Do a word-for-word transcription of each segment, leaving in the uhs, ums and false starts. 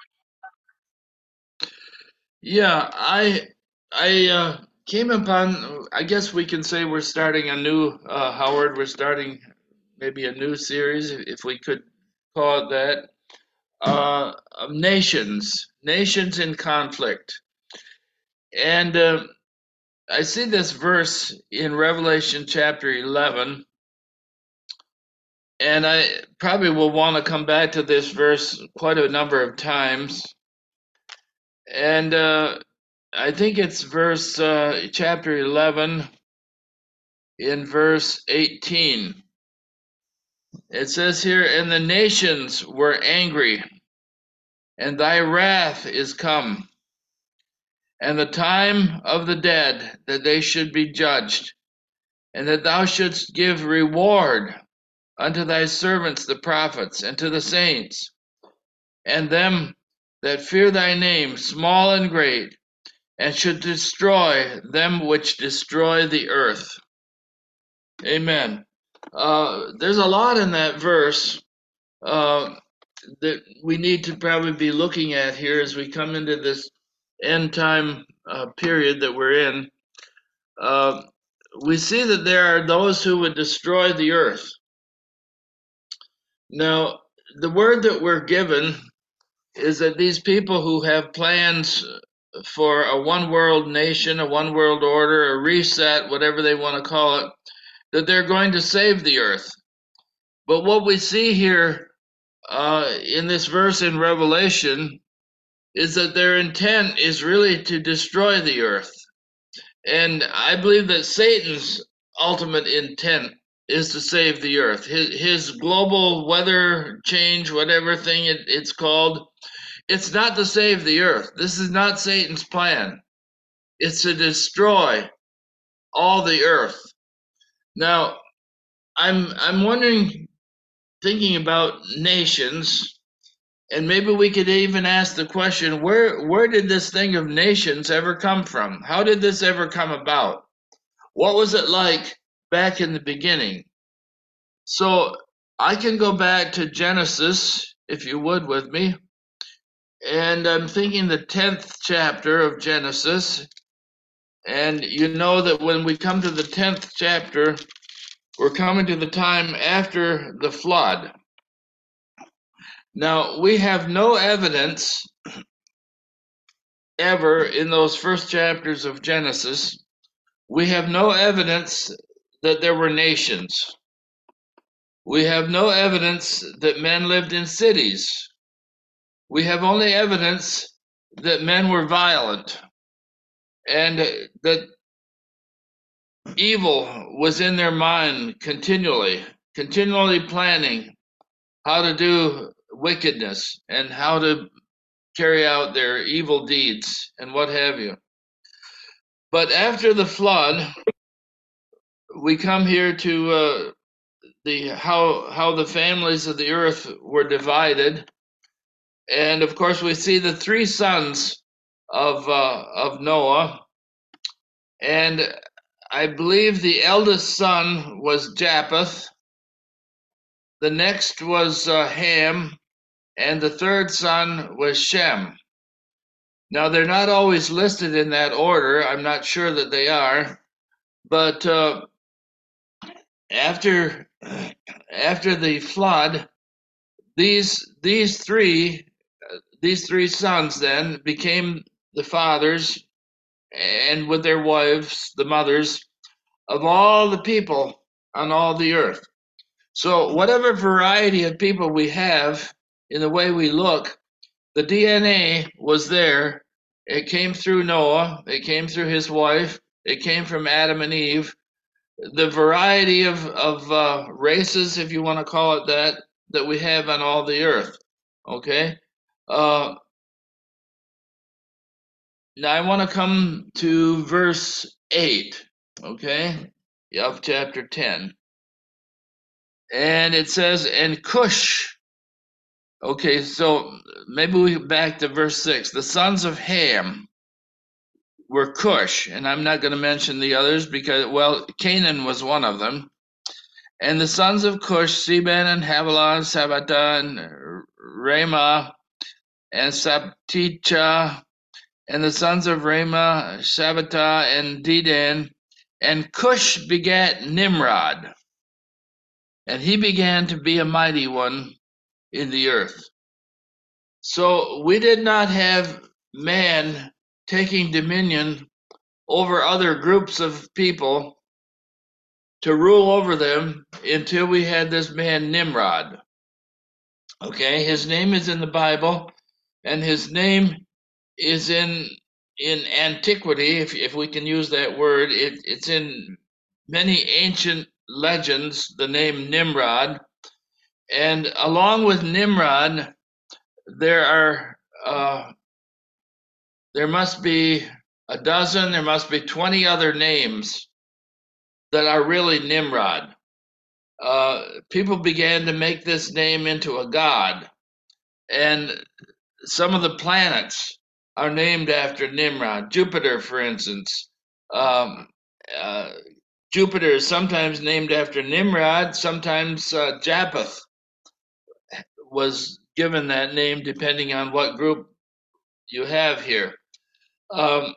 Yeah, I I uh, came upon. I guess we can say we're starting a new uh, Howard. We're starting maybe a new series, if we could call it that. Uh, of nations, nations in conflict, and uh, I see this verse in Revelation chapter eleven, and I probably will want to come back to this verse quite a number of times. And uh, I think it's verse uh, chapter eleven in verse eighteen. It says here, "And the nations were angry, and thy wrath is come, and the time of the dead that they should be judged, and that thou shouldst give reward unto thy servants the prophets, and to the saints, and them that fear thy name, small and great, and should destroy them which destroy the earth." Amen. Uh, there's a lot in that verse uh, that we need to probably be looking at here as we come into this end time uh, period that we're in. Uh, we see that there are those who would destroy the earth. Now, the word that we're given is that these people who have plans for a one world nation, a one world order, a reset, whatever they want to call it, that they're going to save the earth. But what we see here uh, in this verse in Revelation is that their intent is really to destroy the earth. And I believe that Satan's ultimate intent is to save the earth. His, his global weather change, whatever thing it, it's called, it's not to save the earth. This is not Satan's plan. It's to destroy all the earth. Now, I'm I'm wondering, thinking about nations, and maybe we could even ask the question, where where did this thing of nations ever come from? How did this ever come about? What was it like back in the beginning? So I can go back to Genesis, if you would, with me. And I'm thinking the tenth chapter of Genesis. And you know that when we come to the tenth chapter, we're coming to the time after the flood. Now, we have no evidence ever in those first chapters of Genesis. We have no evidence that there were nations. We have no evidence that men lived in cities. We have only evidence that men were violent and that evil was in their mind continually, continually planning how to do wickedness and how to carry out their evil deeds and what have you. But after the flood, we come here to uh, the how how the families of the earth were divided, and of course we see the three sons of uh, of Noah, and I believe the eldest son was Japheth, the next was uh, Ham, and the third son was Shem. Now they're not always listed in that order. I'm not sure that they are, but uh, after after the flood, these these three these three sons then became the fathers, and with their wives, the mothers of all the people on all the earth. So whatever variety of people we have in the way we look, the D N A was there. It came through Noah, it came through his wife, it came from Adam and Eve. The variety of, of uh, races, if you want to call it that, that we have on all the earth. Okay? Uh, now I want to come to verse eight, okay, of chapter ten. And it says, and Cush. Okay, so maybe we back to verse six. The sons of Ham were Cush, and I'm not going to mention the others because, well, Canaan was one of them. And the sons of Cush, Seben and Havilah, Sabata and Ramah. and Sabtecha, and the sons of Ramah, Shabbatah, and Dedan. And Cush begat Nimrod, and he began to be a mighty one in the earth. So we did not have man taking dominion over other groups of people to rule over them until we had this man Nimrod. Okay, his name is in the Bible, and his name is in in antiquity, if if we can use that word. It, it's in many ancient legends, the name Nimrod, and along with Nimrod, there are uh, there must be a dozen, there must be twenty other names that are really Nimrod. Uh, people began to make this name into a god, and some of the planets are named after Nimrod. Jupiter, for instance. Um, uh, Jupiter is sometimes named after Nimrod, sometimes uh, Japheth was given that name depending on what group you have here. Um,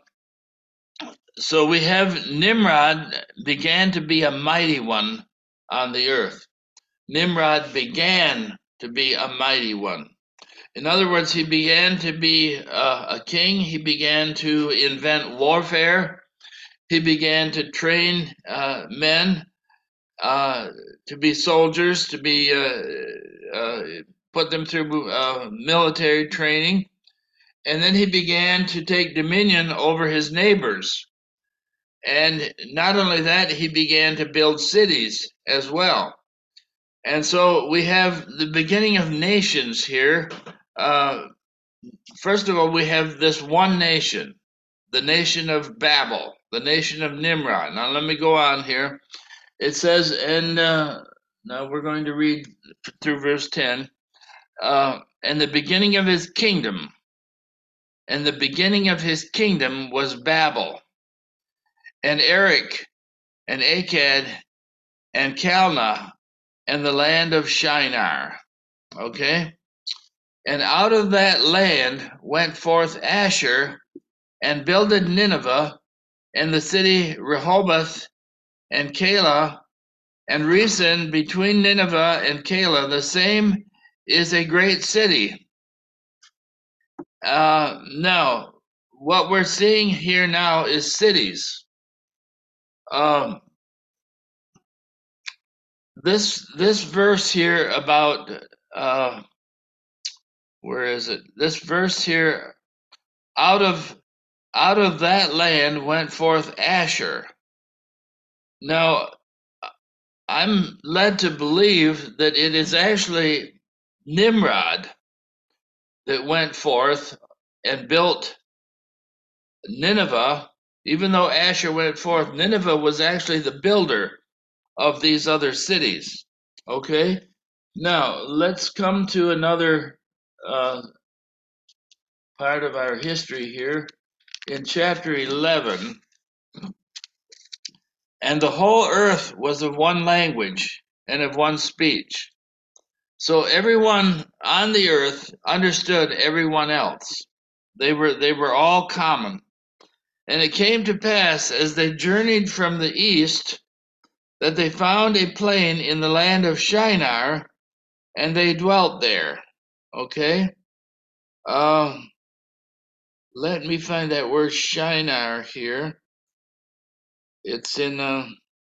so we have Nimrod began to be a mighty one on the earth. Nimrod began to be a mighty one. In other words, he began to be uh, a king. He began to invent warfare. He began to train uh, men uh, to be soldiers, to be uh, uh, put them through uh, military training. And then he began to take dominion over his neighbors. And not only that, he began to build cities as well. And so we have the beginning of nations here. Uh, first of all, we have this one nation, the nation of Babel, the nation of Nimrod. Now, let me go on here. It says, and uh, now we're going to read through verse ten. Uh, and the beginning of his kingdom, and the beginning of his kingdom was Babel, and Erech, and Akkad, and Calneh, and the land of Shinar. Okay? And out of that land went forth Asher, and builded Nineveh, and the city Rehoboth, and Calah, and Resen between Nineveh and Calah. The same is a great city. Uh, now, what we're seeing here now is cities. Um, this this verse here about uh, where is it? This verse here, out of out of that land went forth Asher. Now, I'm led to believe that it is actually Nimrod that went forth and built Nineveh. Even though Asher went forth, Nineveh was actually the builder of these other cities. Okay? Now, let's come to another uh, part of our history here. In chapter eleven, and the whole earth was of one language and of one speech. So everyone on the earth understood everyone else. They were they were all common. And it came to pass as they journeyed from the east that they found a plain in the land of Shinar, and they dwelt there. Okay? Um, let me find that word Shinar here. It's in, uh,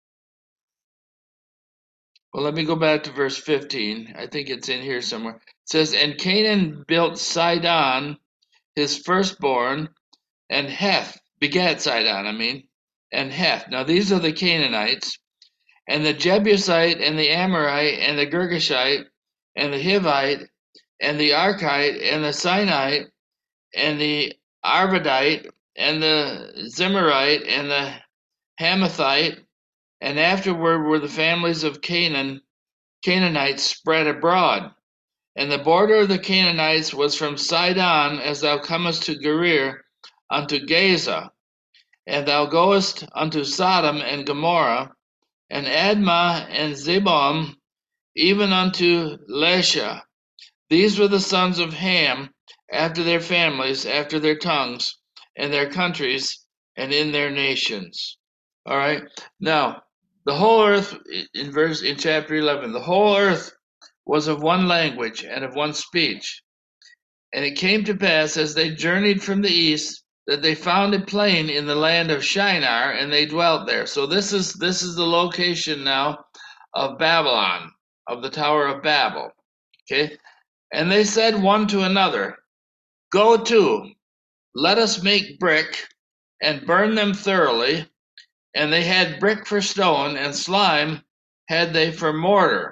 well, let me go back to verse fifteen. I think it's in here somewhere. It says, and Canaan built Sidon, his firstborn, and Heth, begat Sidon, I mean, and Heth. Now these are the Canaanites, and the Jebusite, and the Amorite, and the Girgashite, and the Hivite, and the Archite, and the Sinite, and the Arvadite, and the Zemarite, and the Hamathite, and afterward were the families of Canaan, Canaanites spread abroad. And the border of the Canaanites was from Sidon as thou comest to Gerar unto Gaza, and thou goest unto Sodom and Gomorrah, and Admah and Zeboim, even unto Lesha. These were the sons of Ham, after their families, after their tongues, and their countries, and in their nations. All right. Now, the whole earth in verse in chapter eleven, the whole earth was of one language and of one speech. And it came to pass as they journeyed from the east that they found a plain in the land of Shinar, and they dwelt there. So this is this is the location now of Babylon, of the Tower of Babel. Okay. And they said one to another, Go to, let us make brick, and burn them thoroughly. And they had brick for stone, and slime had they for mortar.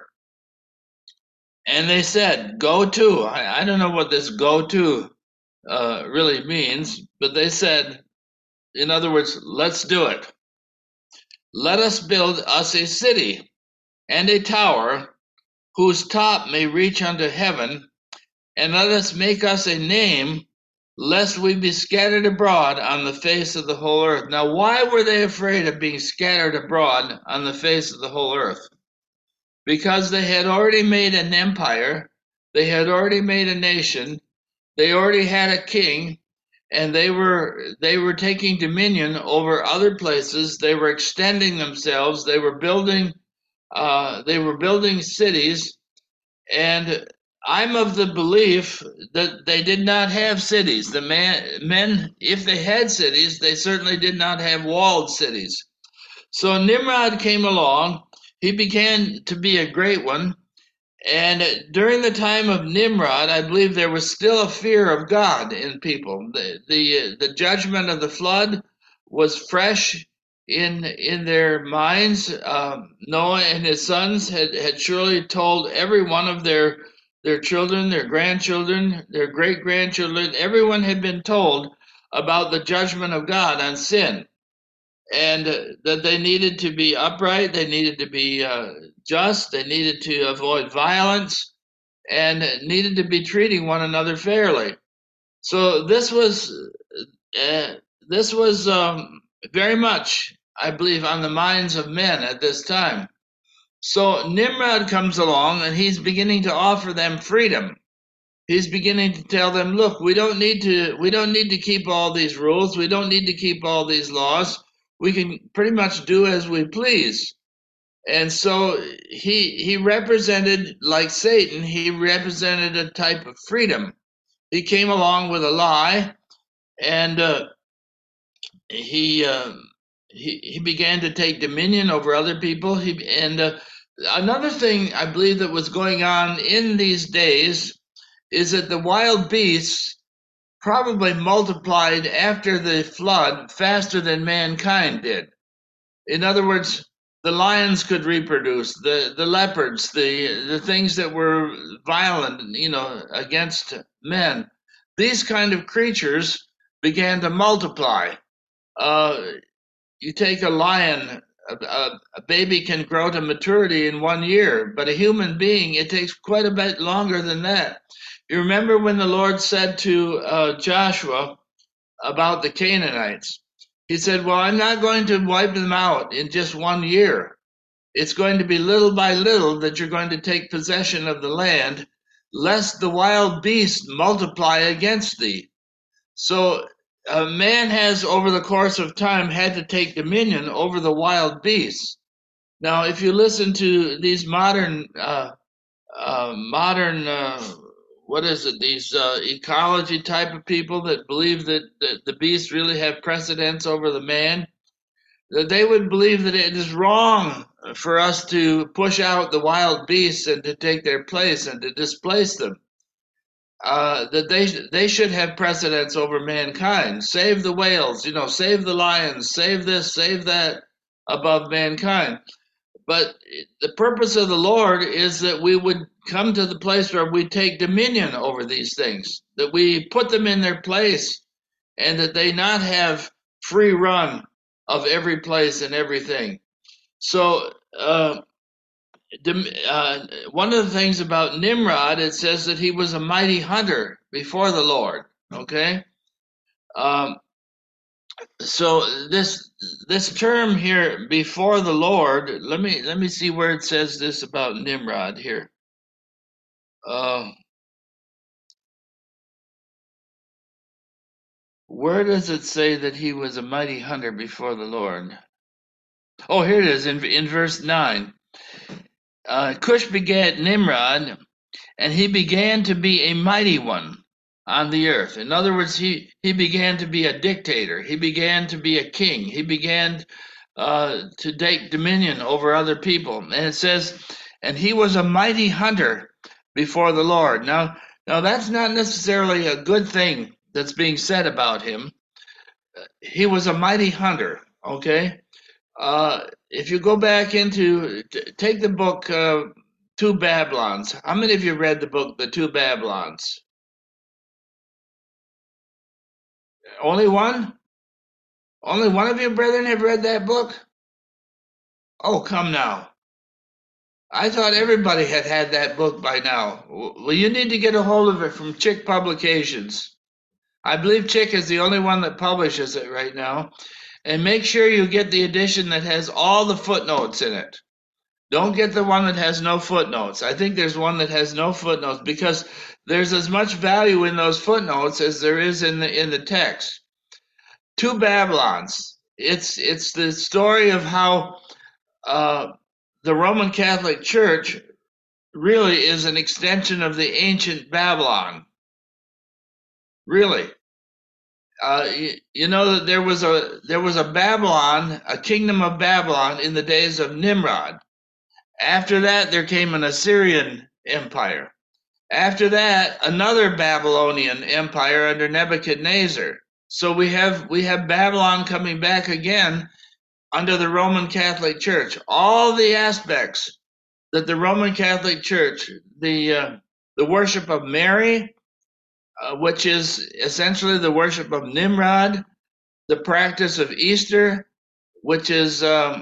And they said, Go to. I, I don't know what this go to uh, really means, but they said, in other words, let's do it. Let us build us a city and a tower whose top may reach unto heaven, and let us make us a name, lest we be scattered abroad on the face of the whole earth. Now, why were they afraid of being scattered abroad on the face of the whole earth? Because they had already made an empire, they had already made a nation, they already had a king, and they were they were taking dominion over other places. They were extending themselves. They were building uh, they were building cities, and I'm of the belief that they did not have cities. The man, men, if they had cities, they certainly did not have walled cities. So Nimrod came along. He began to be a great one. And during the time of Nimrod, I believe there was still a fear of God in people. The the, the judgment of the flood was fresh in in their minds. Um, Noah and his sons had, had surely told every one of their their children, their grandchildren, their great grandchildren. Everyone had been told about the judgment of God on sin, and uh, that they needed to be upright, they needed to be uh, just, they needed to avoid violence, and needed to be treating one another fairly. So this was uh, this was um, very much, I believe, on the minds of men at this time. So Nimrod comes along, and he's beginning to offer them freedom. He's beginning to tell them, look, we don't need to we don't need to keep all these rules. We don't need to keep all these laws. We can pretty much do as we please. And so he he represented, like Satan, he represented a type of freedom. He came along with a lie, and uh, he, uh, he he began to take dominion over other people. He and uh, another thing I believe that was going on in these days is that the wild beasts probably multiplied after the flood faster than mankind did. In other words, the lions could reproduce, the, the leopards, the the things that were violent, you know, against men. These kind of creatures began to multiply. Uh, you take a lion, a, a, a baby can grow to maturity in one year, but a human being, it takes quite a bit longer than that. You remember when the Lord said to uh, Joshua about the Canaanites? He said, Well, I'm not going to wipe them out in just one year. It's going to be little by little that you're going to take possession of the land, lest the wild beasts multiply against thee. So a man has, over the course of time, had to take dominion over the wild beasts. Now, if you listen to these modern, uh, uh, modern, uh, what is it? These uh, ecology type of people that believe that, that the beasts really have precedence over the man, that they would believe that it is wrong for us to push out the wild beasts and to take their place and to displace them. Uh, that they they should have precedence over mankind. Save the whales, you know, save the lions, save this, save that above mankind. But the purpose of the Lord is that we would come to the place where we take dominion over these things, that we put them in their place, and that they not have free run of every place and everything. So, uh, uh, one of the things about Nimrod, it says that he was a mighty hunter before the Lord. Okay, um, so this this term here, before the Lord. Let me let me see where it says this about Nimrod here. Uh, where does it say that he was a mighty hunter before the Lord? Oh, here it is in, in verse nine. Uh, Cush begat Nimrod, and he began to be a mighty one on the earth. In other words, he, he began to be a dictator. He began to be a king. He began uh, to take dominion over other people. And it says, and he was a mighty hunter before the Lord. Now, now that's not necessarily a good thing that's being said about him. He was a mighty hunter. Okay. Uh, if you go back into, t- take the book uh, Two Babylons. How many of you read the book The Two Babylons? Only one? Only one of you brethren have read that book? Oh, come now. I thought everybody had had that book by now. Well, you need to get a hold of it from Chick Publications. I believe Chick is the only one that publishes it right now. And make sure you get the edition that has all the footnotes in it. Don't get the one that has no footnotes. I think there's one that has no footnotes because there's as much value in those footnotes as there is in the in the text. Two Babylons. It's it's the story of how uh, the Roman Catholic Church really is an extension of the ancient Babylon. Really, uh, you, you know that there was a there was a Babylon, a kingdom of Babylon in the days of Nimrod. After that, there came an Assyrian empire. After that, another Babylonian empire under Nebuchadnezzar. So we have we have Babylon coming back again under the Roman Catholic Church. All the aspects that the Roman Catholic Church, the uh, the worship of Mary, uh, which is essentially the worship of Nimrod, the practice of Easter, which is um,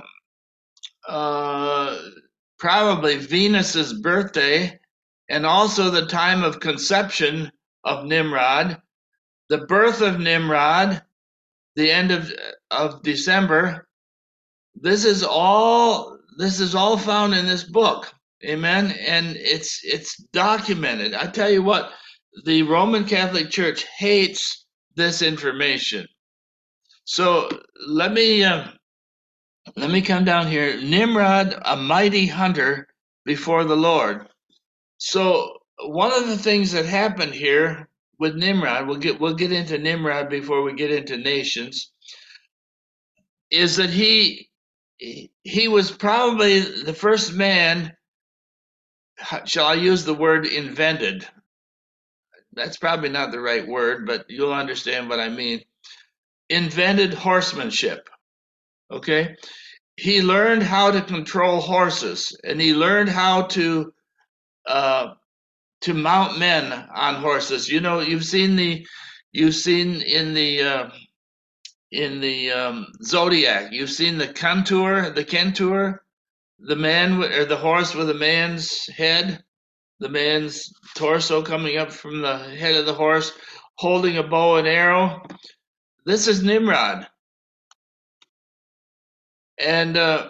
uh, probably Venus's birthday, and also the time of conception of Nimrod, the birth of Nimrod, the end of of December. This is all this is all found in this book. Amen. And it's it's documented. I tell you what, the Roman Catholic Church hates this information. So let me uh, let me come down here. Nimrod, a mighty hunter before the Lord. So one of the things that happened here with Nimrod, we'll get we'll get into Nimrod before we get into nations, is that he he was probably the first man, shall I use the word invented? That's probably not the right word, but you'll understand what I mean. Invented horsemanship. Okay? He learned how to control horses, and he learned how to uh, to mount men on horses. You know, you've seen the you've seen in the uh, in the um, Zodiac, you've seen the contour, the Kentur, the man or the horse with a man's head, the man's torso coming up from the head of the horse, holding a bow and arrow. This is Nimrod, and uh,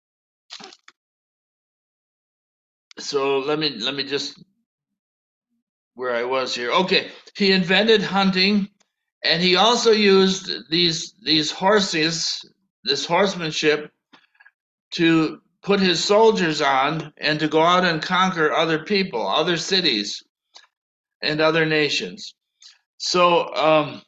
so let me let me just where I was here. Okay, he invented hunting, and he also used these these horses, this horsemanship, to put his soldiers on and to go out and conquer other people, other cities, and other nations. So um,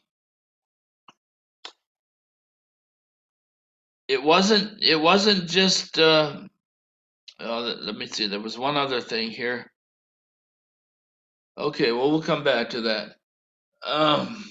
it wasn't it wasn't just. Uh, oh, let me see. There was one other thing here. Okay, well we'll come back to that. Um,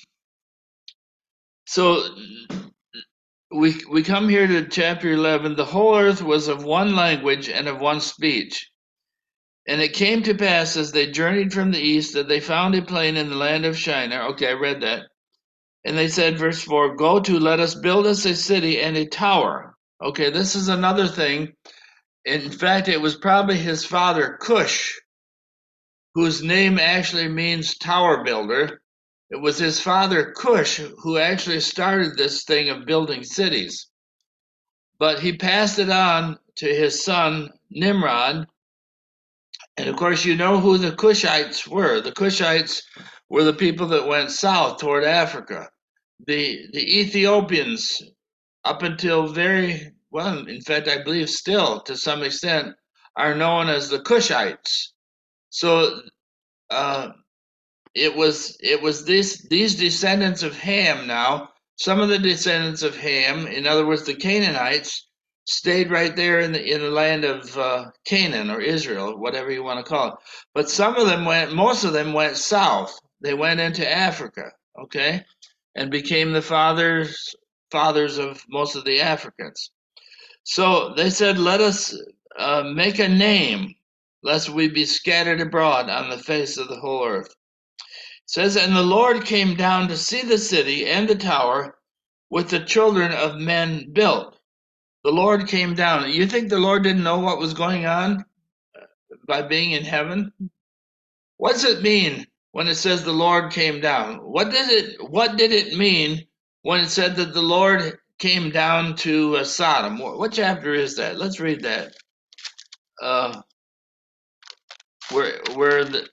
so we we come here to chapter eleven. The whole earth was of one language and of one speech. And it came to pass as they journeyed from the east that they found a plain in the land of Shinar. Okay, I read that. And they said, verse four, go to, let us build us a city and a tower. Okay, this is another thing. In fact, it was probably his father, Cush, whose name actually means tower builder. It was his father, Cush, who actually started this thing of building cities. But he passed it on to his son, Nimrod. And of course, you know who the Cushites were. The Cushites were the people that went south toward Africa. the the Ethiopians, up until very well, in fact, I believe still to some extent, are known as the Cushites. So uh, it was it was this these descendants of Ham. Now, some of the descendants of Ham, in other words, the Canaanites, stayed right there in the in the land of uh, Canaan or Israel, whatever you want to call it. But some of them went, most of them went south. They went into Africa, okay, and became the fathers fathers of most of the Africans. So they said, "Let us uh, make a name, lest we be scattered abroad on the face of the whole earth." It says, "And the Lord came down to see the city and the tower which the children of men built." The Lord came down. You think the Lord didn't know what was going on by being in heaven? What does it mean when it says the Lord came down? What did it What did it mean when it said that the Lord came down to uh, Sodom? What, what chapter is that? Let's read that. Uh, where where the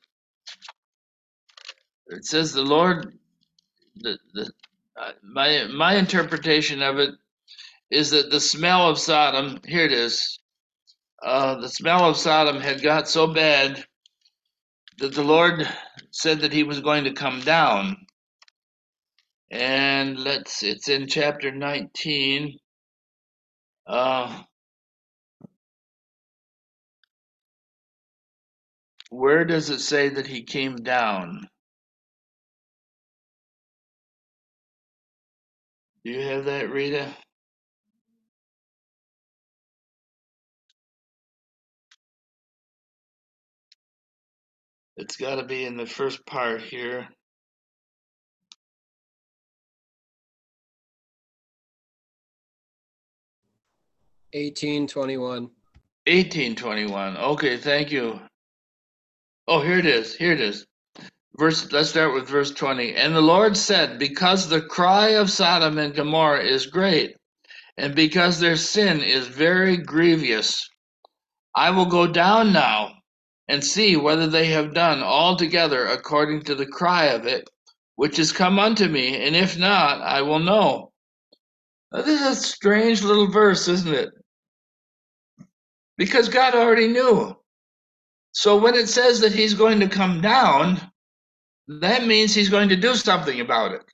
it says the Lord, the the uh, my my interpretation of it is that the smell of Sodom. Here it is. Uh, the smell of Sodom had got so bad that the Lord said that He was going to come down. And let's. It's in chapter nineteen. Uh, where does it say that He came down? Do you have that, Rita? It's got to be in the first part here. eighteen twenty-one. eighteen twenty-one. Okay, thank you. Oh, here it is. Here it is. Verse. Let's start with verse twenty. And the Lord said, "Because the cry of Sodom and Gomorrah is great, and because their sin is very grievous, I will go down now and see whether they have done altogether according to the cry of it, which is come unto me, and if not, I will know." Now, this is a strange little verse, isn't it? Because God already knew. So when it says that He's going to come down, that means He's going to do something about it.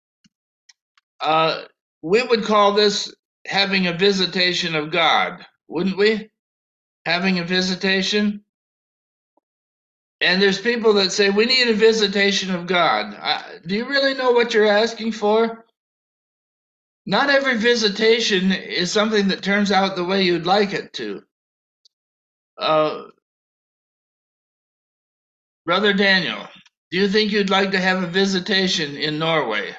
Uh, we would call this having a visitation of God, wouldn't we? Having a visitation. And there's people that say, we need a visitation of God. I, do you really know what you're asking for? Not every visitation is something that turns out the way you'd like it to. Uh, Brother Daniel, do you think you'd like to have a visitation in Norway?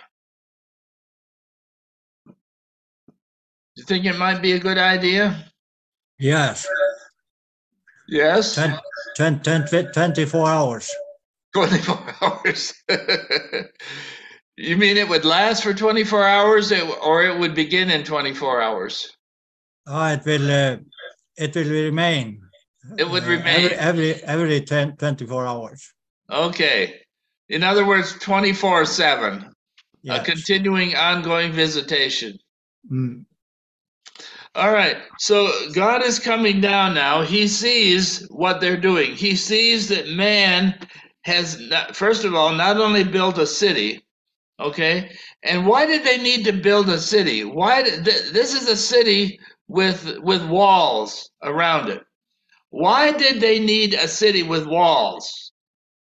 Do you think it might be a good idea? Yes. Yes? ten, ten, ten, twenty-four hours. twenty-four hours. You mean it would last for twenty-four hours, or it would begin in twenty-four hours? Oh, it will uh, it will remain. It would uh, remain? every every every ten, twenty-four hours. Okay. In other words, twenty-four seven. Yes. A continuing, ongoing visitation. Mm. All right. So God is coming down now. He sees what they're doing. He sees that man has, not, first of all, not only built a city, okay? And why did they need to build a city? Why did, th- this is a city with with walls around it. Why did they need a city with walls?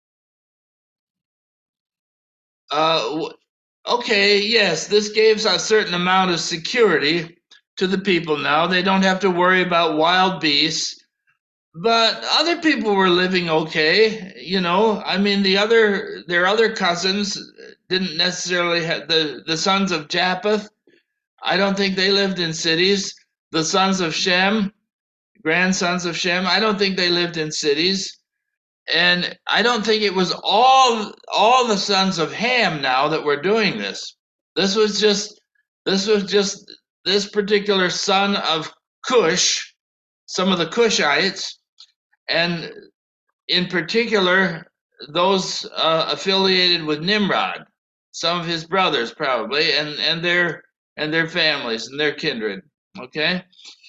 Uh, okay, yes, this gives a certain amount of security to the people now. They don't have to worry about wild beasts. But other people were living okay, you know. I mean, the other their other cousins didn't necessarily have the the sons of Japheth. I don't think they lived in cities. The sons of Shem, grandsons of Shem, I don't think they lived in cities. And I don't think it was all all the sons of Ham now that were doing this. This was just this was just this particular son of Cush, some of the Cushites, and in particular those uh, affiliated with Nimrod. some of his brothers probably, and and their and their families and their kindred. Okay,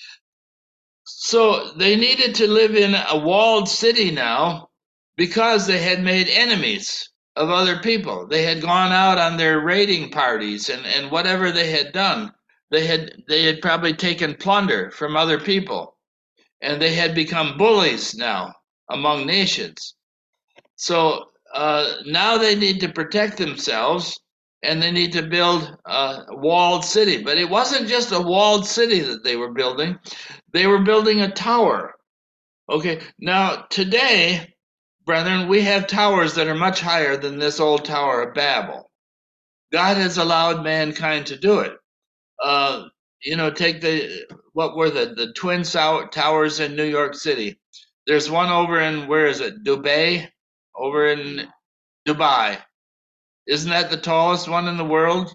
so they needed to live in a walled city now because they had made enemies of other people. They had gone out on their raiding parties and, and whatever they had done. They had they had probably taken plunder from other people, and they had become bullies now among nations. So uh, now they need to protect themselves, and they need to build a walled city. But it wasn't just a walled city that they were building. They were building a tower. Okay, now today, brethren, we have towers that are much higher than this old Tower of Babel. God has allowed mankind to do it. Uh, you know, take the, what were the, the Twin Towers in New York City. There's one over in, where is it, Dubai? Over in Dubai. Isn't that the tallest one in the world?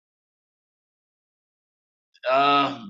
Uh,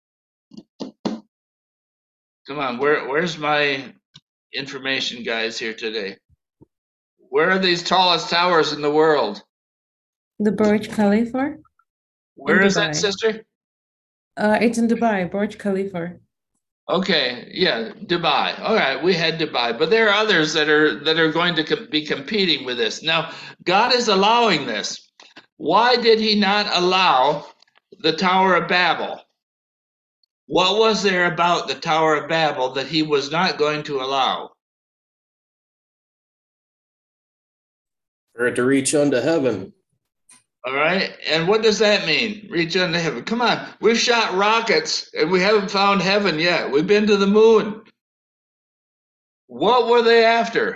come on, where where's my information guys here today? Where are these tallest towers in the world? The Burj Khalifa? Where In is that, Dubai. sister? Uh, it's in Dubai, Burj Khalifa. Okay, yeah, Dubai. All right, we had Dubai, but there are others that are that are going to com- be competing with this. Now, God is allowing this. Why did he not allow the Tower of Babel? What was there about the Tower of Babel that he was not going to allow? For it to reach unto heaven. All right, and what does that mean? Reach unto heaven. Come on, we've shot rockets and we haven't found heaven yet. We've been to the moon. What were they after?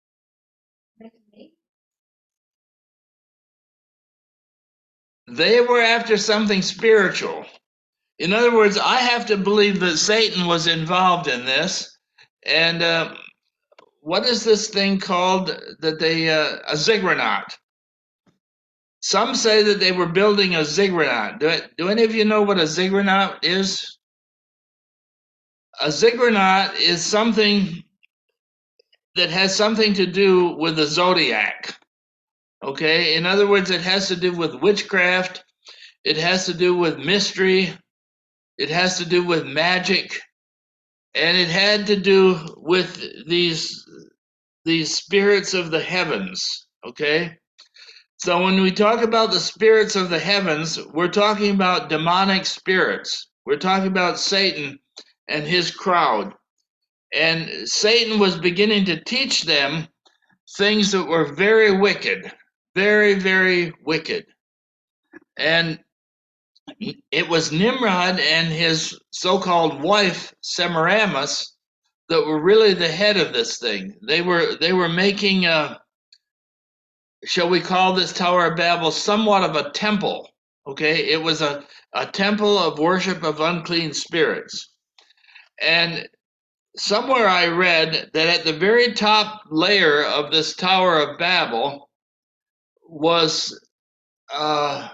They were after something spiritual. In other words, I have to believe that Satan was involved in this. And uh, what is this thing called that they, uh, a ziggurat? Some say that they were building a ziggurat. Do, do any of you know what a ziggurat is? A ziggurat is something that has something to do with the zodiac. Okay, in other words, it has to do with witchcraft, it has to do with mystery, it has to do with magic, and it had to do with these these spirits of the heavens. Okay, so when we talk about the spirits of the heavens, we're talking about demonic spirits. We're talking about Satan and his crowd. And Satan was beginning to teach them things that were very wicked, very, very wicked. And it was Nimrod and his so-called wife, Semiramis, that were really the head of this thing. They were they were making a, shall we call this Tower of Babel somewhat of a temple. Okay, it was a, a temple of worship of unclean spirits. And somewhere I read that at the very top layer of this Tower of Babel was uh,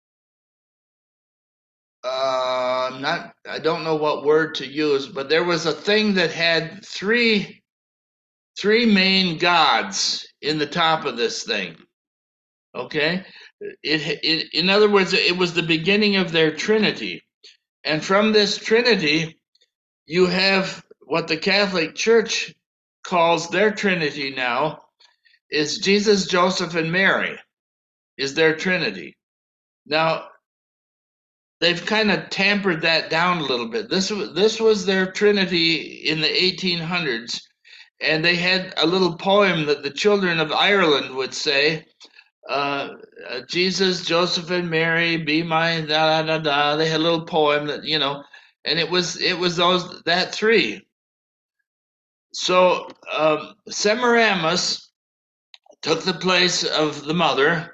uh, not, I don't know what word to use, but there was a thing that had three three main gods in the top of this thing. Okay, it, it in other words, it was the beginning of their Trinity, and from this Trinity, you have what the Catholic Church calls their Trinity now is Jesus, Joseph, and Mary is their Trinity. Now, they've kind of tampered that down a little bit. This was this was their Trinity in the eighteen hundreds, and they had a little poem that the children of Ireland would say, uh, uh, Jesus, Joseph, and Mary, be my da da da da. They had a little poem that, you know, and it was it was those that three. So um, Semiramis took the place of the mother.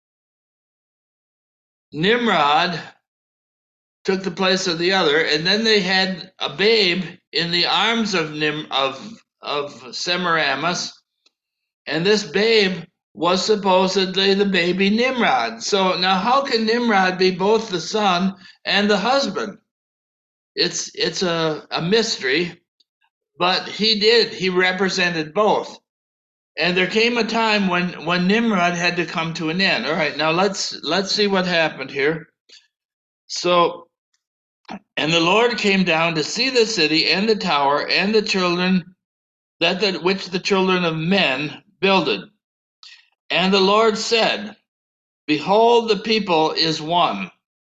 Nimrod took the place of the other, and then they had a babe in the arms of Nim of of Semiramis, and this babe was supposedly the baby Nimrod. So now, how can Nimrod be both the son and the husband? It's it's a, a mystery, but he did. He represented both. And there came a time when when Nimrod had to come to an end. All right, now let's let's see what happened here. So, and the Lord came down to see the city and the tower and the children that the, which the children of men builded. And the Lord said, Behold, the people is one,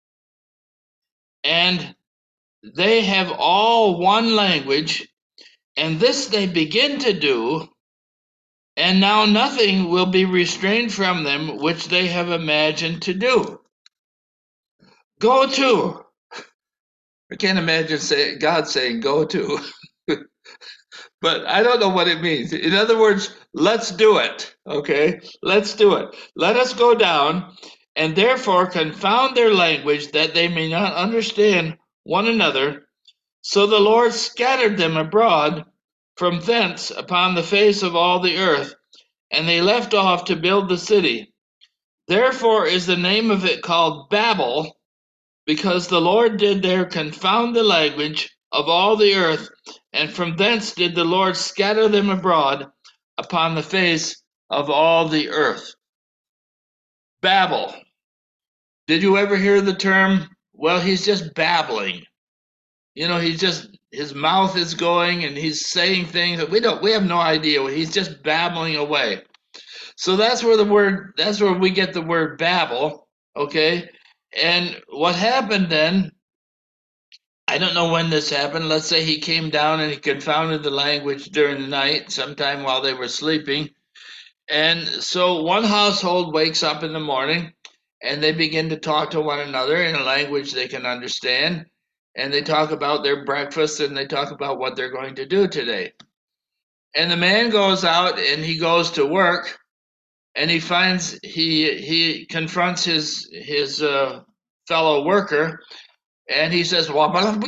and they have all one language, and this they begin to do, and now nothing will be restrained from them which they have imagined to do. Go to. I can't imagine say, God saying go to, but I don't know what it means. In other words, let's do it. Okay, let's do it. Let us go down and therefore confound their language that they may not understand one another. So the Lord scattered them abroad from thence upon the face of all the earth, and they left off to build the city. Therefore is the name of it called Babel, because the Lord did there confound the language of all the earth, and from thence did the Lord scatter them abroad upon the face of all the earth. Babel. Did you ever hear the term, well, he's just babbling? You know, he's just, his mouth is going and he's saying things that we don't, we have no idea. He's just babbling away. So that's where the word, that's where we get the word Babel, okay? And what happened then, I don't know when this happened. Let's say he came down and he confounded the language during the night, sometime while they were sleeping. And so one household wakes up in the morning and they begin to talk to one another in a language they can understand. And they talk about their breakfast and they talk about what they're going to do today. And the man goes out and he goes to work and he finds he he confronts his his uh, fellow worker and he says, and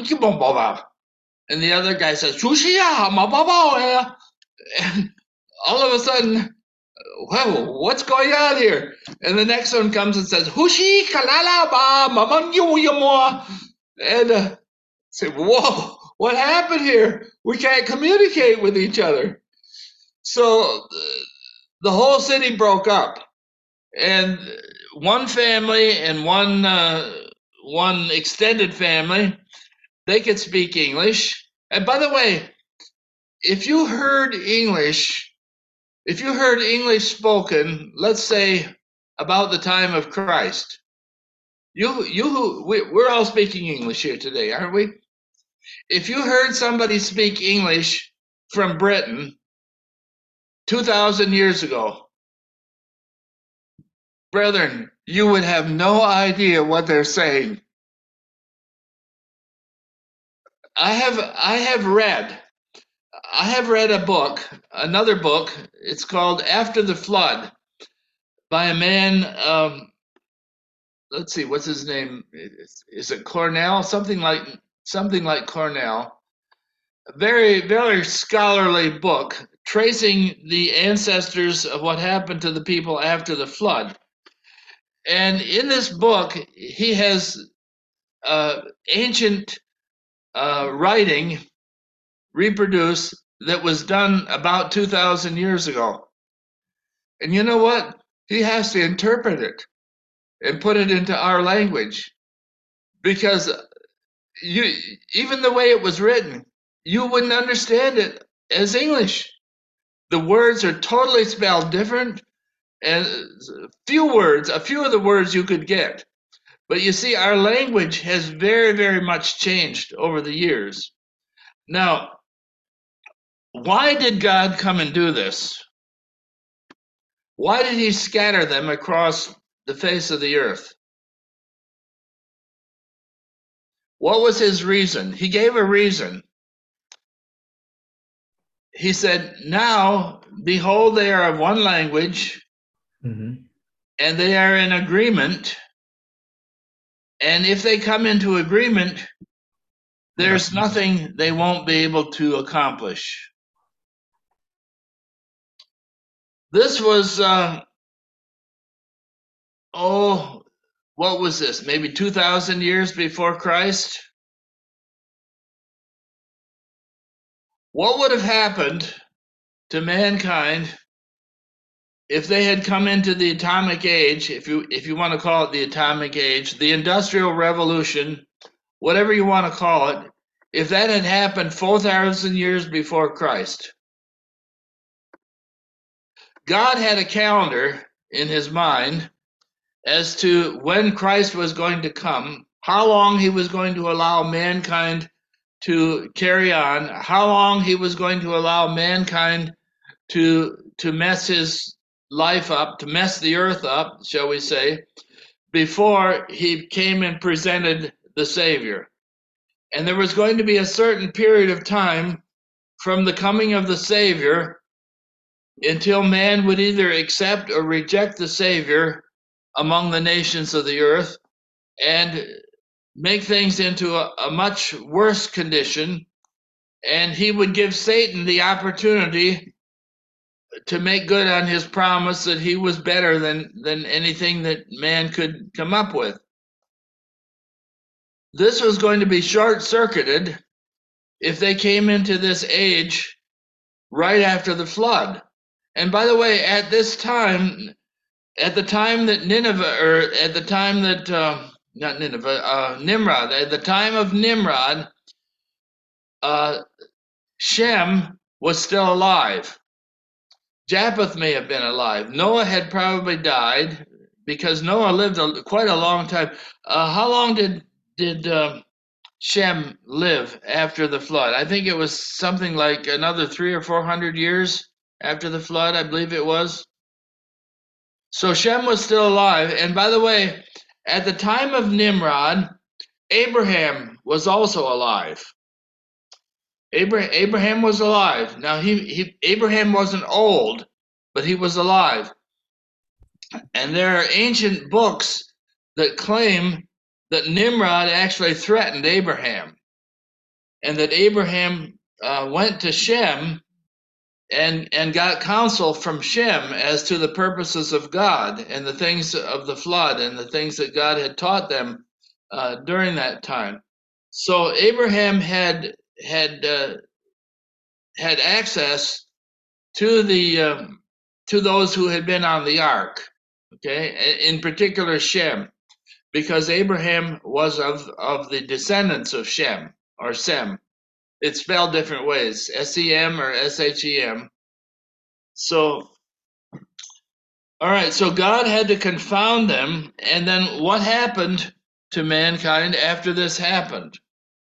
the other guy says, and all of a sudden, whoa, what's going on here? And the next one comes and says, Hushi kalala ba mamanyu yamo. And uh, say, whoa, what happened here? We can't communicate with each other. So uh, the whole city broke up, and one family and one uh, one extended family, they could speak English. And by the way, if you heard English, if you heard English spoken, let's say about the time of Christ, you you we, we're all speaking English here today, aren't we? If you heard somebody speak English from Britain two thousand years ago, brethren, you would have no idea what they're saying. I have I have read I have read a book, another book. It's called After the Flood by a man. Um, let's see, what's his name? Is, is it Cornell? Something like something like Cornell. A very very scholarly book tracing the ancestors of what happened to the people after the flood. And in this book, he has uh, ancient uh, writing reproduced that was done about two thousand years ago. And you know what? He has to interpret it and put it into our language, because you, even the way it was written, you wouldn't understand it as English. The words are totally spelled different, and few words, a few of the words you could get. But you see, our language has very, very much changed over the years. Now, why did God come and do this? Why did he scatter them across the face of the earth? What was his reason? He gave a reason. He said, now, behold, they are of one language, Mhm. and they are in agreement. And if they come into agreement, there's nothing they won't be able to accomplish. This was, uh, oh, what was this? Maybe two thousand years before Christ? What would have happened to mankind if they had come into the atomic age, if you if you want to call it the atomic age, the industrial revolution, whatever you want to call it, if that had happened four thousand years before Christ, God had a calendar in his mind as to when Christ was going to come, how long he was going to allow mankind to carry on, how long he was going to allow mankind to to mess his life up, to mess the earth up, shall we say, before he came and presented the Savior. And there was going to be a certain period of time from the coming of the Savior until man would either accept or reject the Savior among the nations of the earth and make things into a, a much worse condition. And he would give Satan the opportunity to make good on his promise that he was better than, than anything that man could come up with. This was going to be short-circuited if they came into this age right after the flood. And by the way, at this time, at the time that Nineveh, or at the time that, uh, not Nineveh, uh, Nimrod, at the time of Nimrod, uh, Shem was still alive. Japheth may have been alive. Noah had probably died because Noah lived a, quite a long time. Uh, how long did did uh, Shem live after the flood? I think it was something like another three or four hundred years after the flood, I believe it was. So Shem was still alive. And by the way, at the time of Nimrod, Abraham was also alive. Abraham, Abraham was alive. Now, he, he Abraham wasn't old, but he was alive. And there are ancient books that claim that Nimrod actually threatened Abraham, and that Abraham uh, went to Shem and and got counsel from Shem as to the purposes of God and the things of the flood and the things that God had taught them uh, during that time. So Abraham had had uh, had access to the um, to those who had been on the ark. Okay, in particular Shem, because Abraham was of of the descendants of Shem or Sem. It's spelled different ways, S E M or S H E M. So, all right, so God had to confound them, and then what happened to mankind after this happened?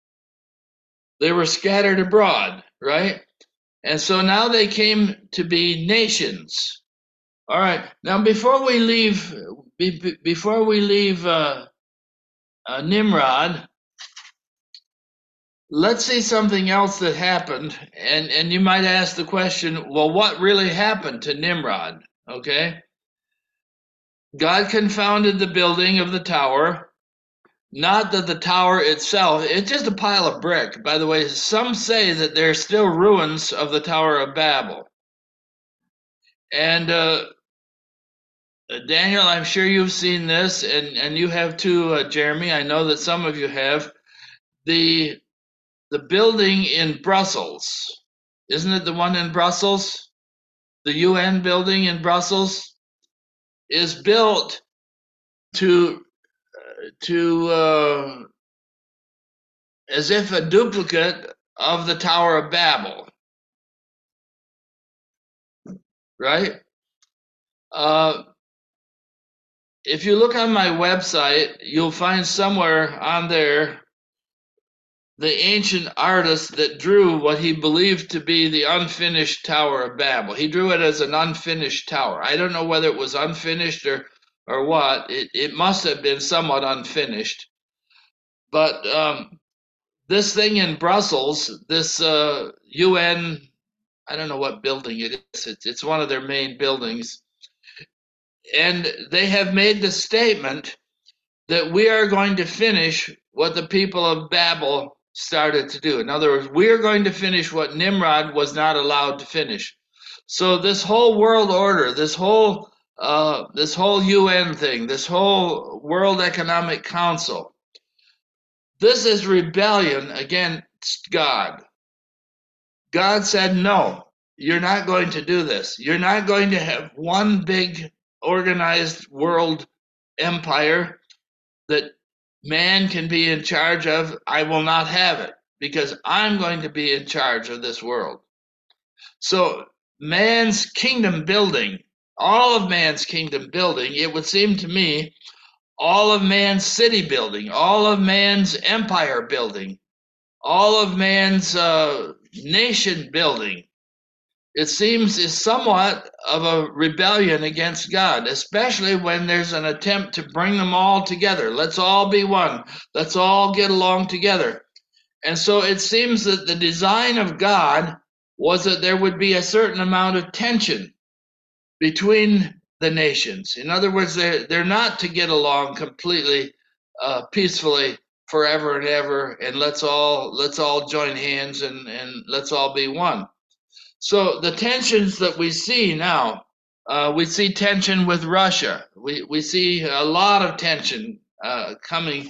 They were scattered abroad, right? And so now they came to be nations. All right, now before we leave, be, before we leave uh, uh, Nimrod, let's see something else that happened, and, and you might ask the question, well, what really happened to Nimrod? Okay. God confounded the building of the tower, not that the tower itself, it's just a pile of brick. By the way, some say that there are still ruins of the Tower of Babel. And uh, Daniel, I'm sure you've seen this, and, and you have too, uh, Jeremy. I know that some of you have. The The building in Brussels, isn't it the one in Brussels? The U N building in Brussels is built to uh, to uh, as if a duplicate of the Tower of Babel, right? Uh, if you look on my website, you'll find somewhere on there the ancient artist that drew what he believed to be the unfinished Tower of Babel. He drew it as an unfinished tower. I don't know whether it was unfinished or or what. It, it must have been somewhat unfinished. But um, this thing in Brussels, this uh, U N, I don't know what building it is. It's, it's one of their main buildings. And they have made the statement that we are going to finish what the people of Babel started to do. In other words, we are going to finish what Nimrod was not allowed to finish. So this whole world order, this whole uh, this whole U N thing, this whole World Economic Council, this is rebellion against God. God said no. you're not going to do this. You're not going to have one big organized world empire that man can be in charge of. I will not have it because I'm going to be in charge of this world. So man's kingdom building, all of man's kingdom building, it would seem to me, all of man's city building, all of man's empire building, all of man's uh, nation building, it seems is somewhat of a rebellion against God, especially when there's an attempt to bring them all together. Let's all be one. Let's all get along together. And so it seems that the design of God was that there would be a certain amount of tension between the nations. In other words, they're, they're not to get along completely uh, peacefully forever and ever, and let's all let's all join hands and, and let's all be one. So the tensions that we see now, uh, we see tension with Russia. We we see a lot of tension uh, coming.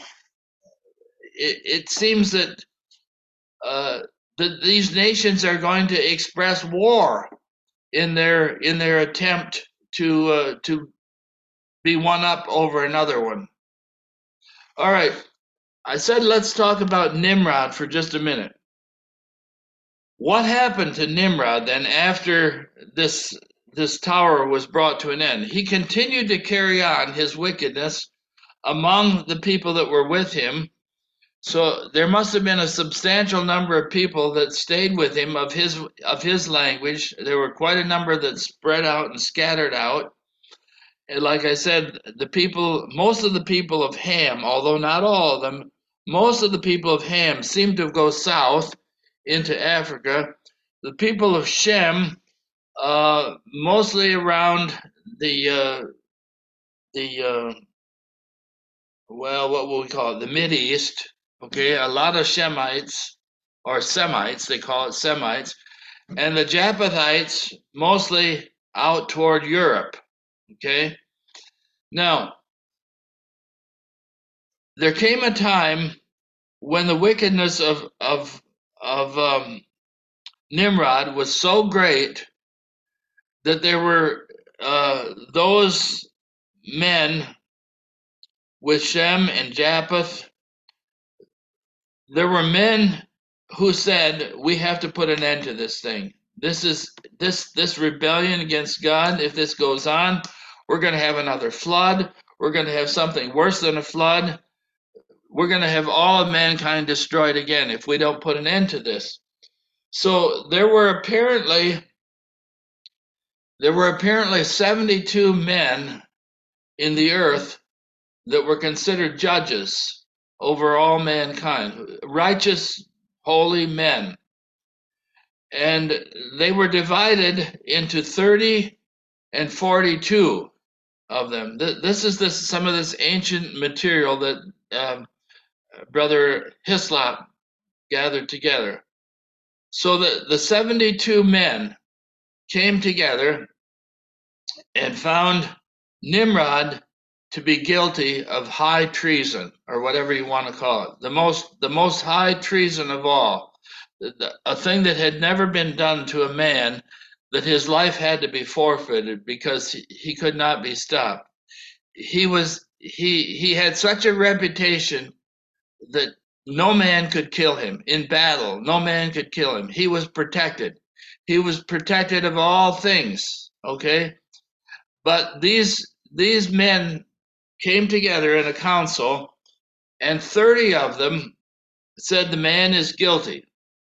It, it seems that uh, that these nations are going to express war in their in their attempt to uh, to be one up over another one. All right, I said let's talk about Nimrod for just a minute. What happened to Nimrod then after this this tower was brought to an end? He continued to carry on his wickedness among the people that were with him. So there must have been a substantial number of people that stayed with him of his of his language. There were quite a number that spread out and scattered out. And like I said, the people, most of the people of Ham, although not all of them, most of the people of Ham seemed to go south into Africa. The people of Shem, uh, mostly around the uh, the uh, well, what will we call it? The Mid East. Okay, a lot of Shemites or Semites, they call it Semites, and the Japhethites mostly out toward Europe. Okay, now there came a time when the wickedness of of of um, Nimrod was so great that there were uh, those men with Shem and Japheth. There were men who said, "We have to put an end to this thing. This is this this rebellion against God. If this goes on, we're going to have another flood. We're going to have something worse than a flood. We're going to have all of mankind destroyed again if we don't put an end to this." So there were apparently there were apparently seventy-two men in the earth that were considered judges over all mankind, righteous, holy men. And they were divided into thirty and forty-two of them. This is this some of this ancient material that um, Brother Hislop gathered together. So the, the seventy-two men came together and found Nimrod to be guilty of high treason, or whatever you want to call it, the most the most high treason of all, a thing that had never been done to a man, that his life had to be forfeited because he, he could not be stopped. He was he he had such a reputation that no man could kill him in battle. No man could kill him. He was protected. He was protected of all things. Okay, but these these men came together in a council, and thirty of them said the man is guilty.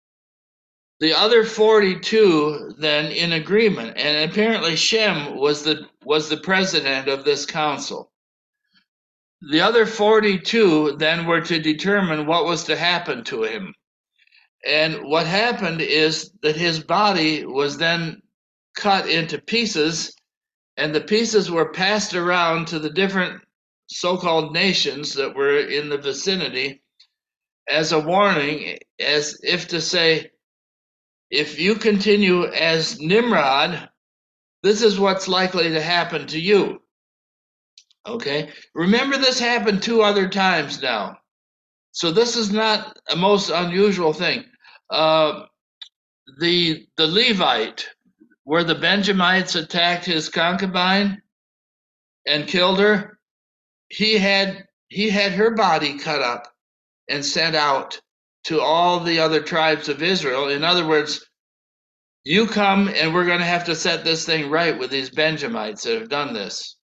The other forty-two then in agreement, and apparently Shem was the was the president of this council. The other forty-two then were to determine what was to happen to him. And what happened is that his body was then cut into pieces, and the pieces were passed around to the different so-called nations that were in the vicinity as a warning, as if to say, if you continue as Nimrod, this is what's likely to happen to you. Okay, remember this happened two other times now. So this is not a most unusual thing. Uh, the the Levite, where the Benjamites attacked his concubine and killed her, he had he had her body cut up and sent out to all the other tribes of Israel. In other words, you come and we're going to have to set this thing right with these Benjamites that have done this.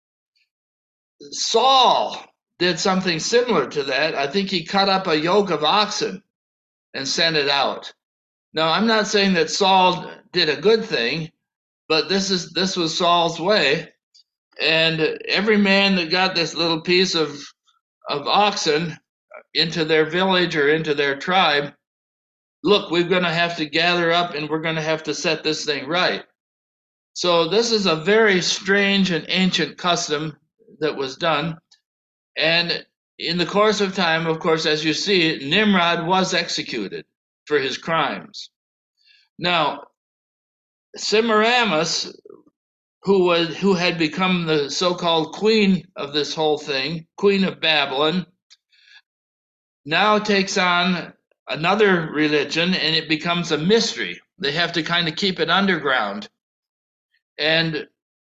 Saul did something similar to that. I think he cut up a yoke of oxen and sent it out. Now, I'm not saying that Saul did a good thing, but this is this was Saul's way. And every man that got this little piece of of oxen into their village or into their tribe, look, we're going to have to gather up and we're going to have to set this thing right. So this is a very strange and ancient custom that was done. And in the course of time, of course, as you see, Nimrod was executed for his crimes. Now, Semiramis, who was who had become the so-called queen of this whole thing, queen of Babylon, now takes on another religion, and it becomes a mystery. They have to kind of keep it underground. And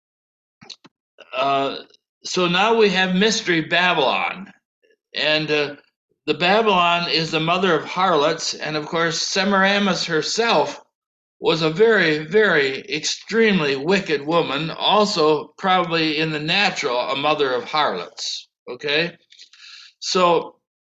uh, so now we have Mystery Babylon. And uh, the Babylon is the mother of harlots. And of course, Semiramis herself was a very, very extremely wicked woman, also probably in the natural a mother of harlots. Okay? So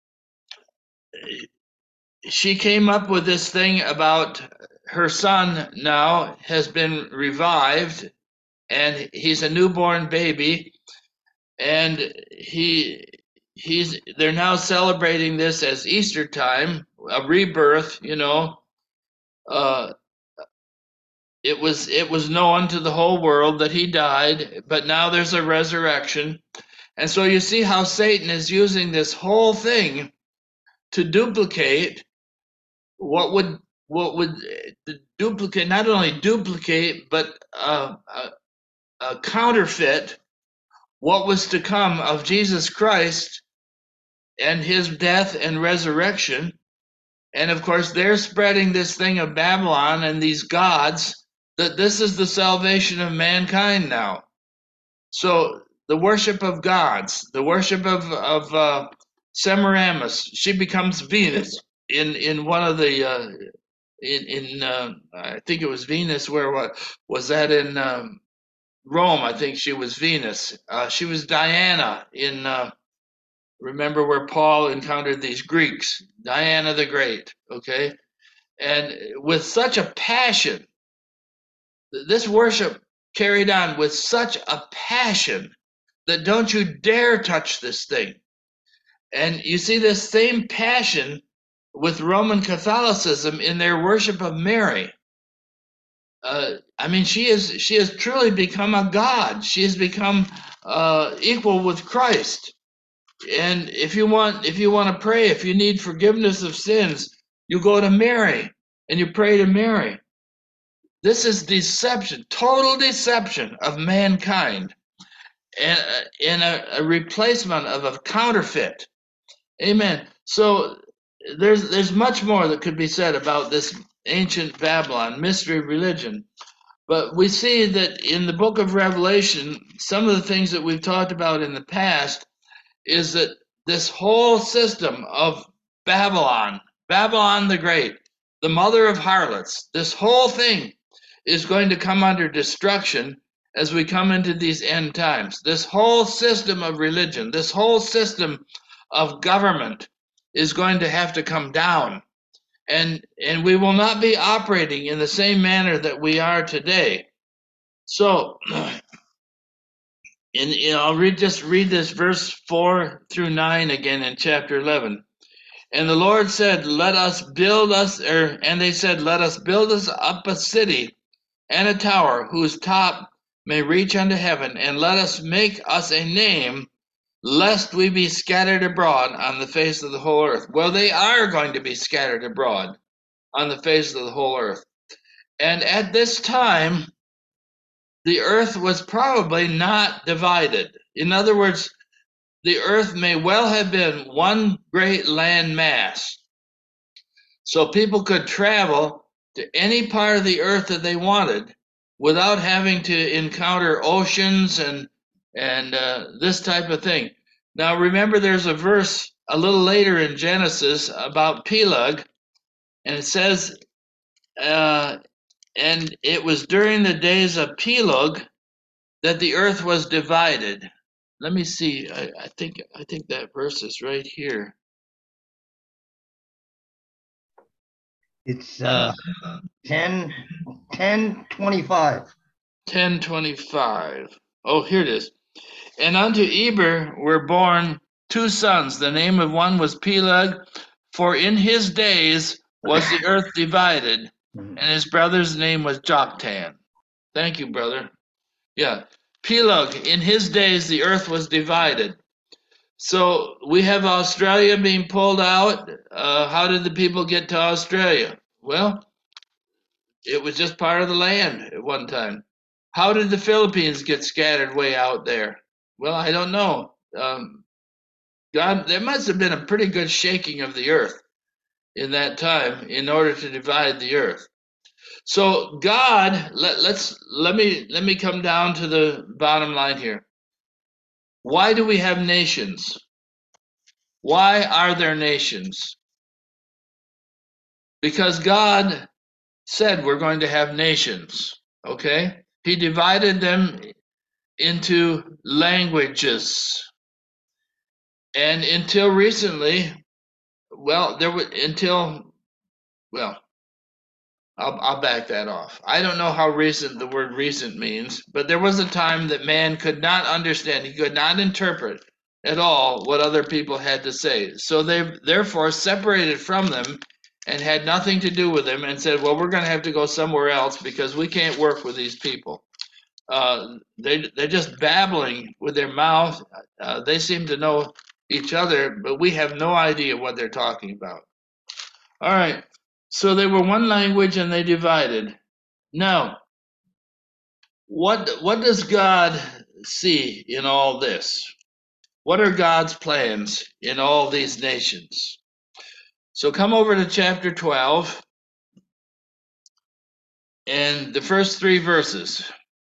she came up with this thing about her son now has been revived, and he's a newborn baby, and he he's they're now celebrating this as Easter time, a rebirth, you know. Uh, it was it was known to the whole world that he died, but now there's a resurrection. And so you see how Satan is using this whole thing to duplicate what would what would duplicate not only duplicate but uh, uh, uh, counterfeit what was to come of Jesus Christ and his death and resurrection. And of course, they're spreading this thing of Babylon and these gods, that this is the salvation of mankind now. So the worship of gods, the worship of of uh, Semiramis, she becomes Venus in in one of the uh, in in uh, I think it was Venus. Where what was that in um, Rome? I think she was Venus. Uh, she was Diana in. Uh, remember where Paul encountered these Greeks, Diana the Great. Okay, and with such a passion, this worship carried on with such a passion that don't you dare touch this thing. And you see this same passion with Roman Catholicism in their worship of Mary. Uh, I mean, she is she has truly become a god. She has become uh, equal with Christ. And if you want, if you want to pray, if you need forgiveness of sins, you go to Mary and you pray to Mary. This is deception, total deception of mankind, and in a, a replacement of a counterfeit. Amen. So there's there's much more that could be said about this ancient Babylon mystery religion, but we see that in the book of Revelation, some of the things that we've talked about in the past is that this whole system of Babylon, Babylon the Great, the mother of harlots, this whole thing is going to come under destruction as we come into these end times. This whole system of religion, this whole system of government is going to have to come down. And, and we will not be operating in the same manner that we are today. So, in, in, I'll read, just read this verse four through nine again in chapter eleven. And the Lord said, let us build us, er, and they said, let us build us up a city and a tower whose top may reach unto heaven, and let us make us a name, lest we be scattered abroad on the face of the whole earth. Well, they are going to be scattered abroad on the face of the whole earth. And at this time, the earth was probably not divided. In other words, the earth may well have been one great land mass. So people could travel to any part of the earth that they wanted, without having to encounter oceans and and uh, this type of thing. Now remember, there's a verse a little later in Genesis about Peleg, and it says, uh, and it was during the days of Peleg that the earth was divided. Let me see. I, I think I think that verse is right here. It's uh, ten, ten twenty-five. ten twenty-five. Oh, here it is. And unto Eber were born two sons. The name of one was Peleg, for in his days was the earth divided, and his brother's name was Joktan. Thank you, brother. Yeah. Peleg, in his days the earth was divided. So we have Australia being pulled out. Uh, how did the people get to Australia? Well, it was just part of the land at one time. How did the Philippines get scattered way out there? Well, I don't know. Um, God, there must have been a pretty good shaking of the earth in that time in order to divide the earth. So God, let, let's let me let me come down to the bottom line here. Why do we have nations? Why are there nations? Because God said we're going to have nations. Okay? He divided them into languages. And until recently, well, there was until well, I'll, I'll back that off. I don't know how recent the word recent means, but there was a time that man could not understand, he could not interpret at all what other people had to say. So they therefore separated from them and had nothing to do with them and said, well, we're going to have to go somewhere else because we can't work with these people. Uh, they, they're just babbling with their mouth. Uh, they seem to know each other, but we have no idea what they're talking about. All right. So they were one language and they divided. Now, what what does God see in all this? What are God's plans in all these nations? So come over to chapter twelve and the first three verses.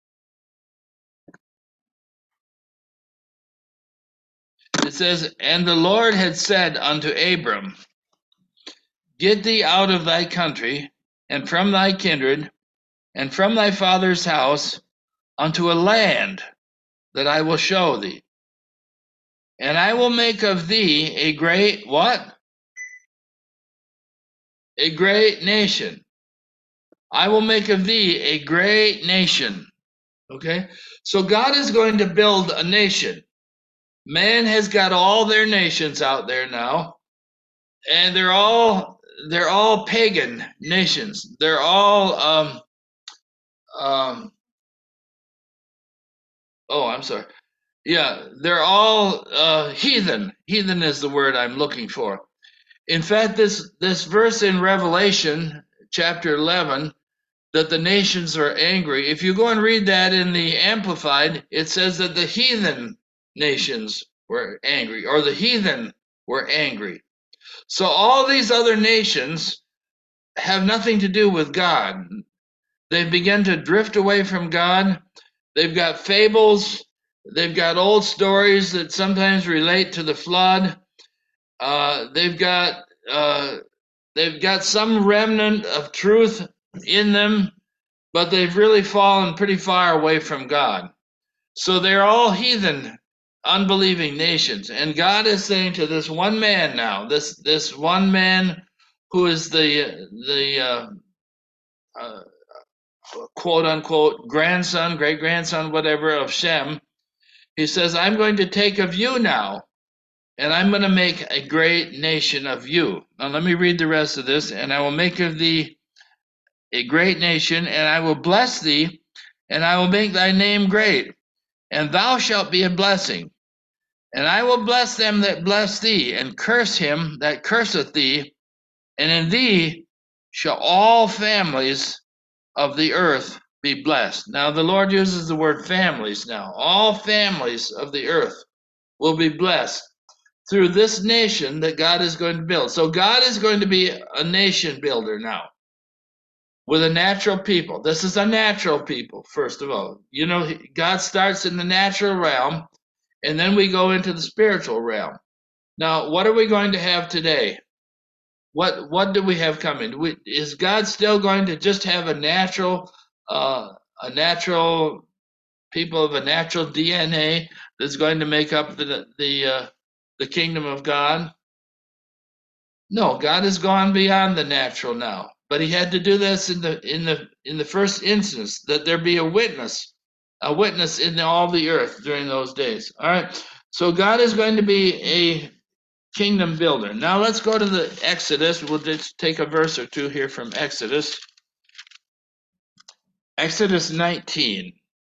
It says, and the Lord had said unto Abram, get thee out of thy country and from thy kindred and from thy father's house unto a land that I will show thee. And I will make of thee a great, what? A great nation. I will make of thee a great nation. Okay? So God is going to build a nation. Man has got all their nations out there now, and they're all they're all pagan nations. They're all um um oh, I'm sorry. Yeah, they're all uh heathen. Heathen is the word I'm looking for. In fact, this this verse in Revelation chapter eleven, that the nations are angry, if you go and read that in the Amplified, it says that the heathen nations were angry, or the heathen were angry. So all these other nations have nothing to do with God. They've begun to drift away from God. They've got fables. They've got old stories that sometimes relate to the flood. Uh, they've got uh, they've got some remnant of truth in them, but they've really fallen pretty far away from God. So they're all heathen, unbelieving nations. And God is saying to this one man now, this this one man who is the the uh, uh, quote unquote grandson, great grandson, whatever of Shem. He says, I'm going to take of you now, and I'm going to make a great nation of you. Now let me read the rest of this. And I will make of thee a great nation, and I will bless thee, and I will make thy name great, and thou shalt be a blessing. And I will bless them that bless thee, and curse him that curseth thee, and in thee shall all families of the earth be blessed. Now the Lord uses the word families now. All families of the earth will be blessed through this nation that God is going to build. So God is going to be a nation builder now. with a natural people. This is a natural people, first of all. You know, God starts in the natural realm, and then we go into the spiritual realm. Now, what are we going to have today? What what do we have coming? We, is God still going to just have a natural, uh, a natural people of a natural D N A that's going to make up the the uh, the kingdom of God? No, God has gone beyond the natural now, but He had to do this in the in the in the first instance, that there be a witness, a witness in all the earth during those days. All right, so God is going to be a kingdom builder. Now let's go to the Exodus. We'll just take a verse or two here from Exodus. Exodus nineteen.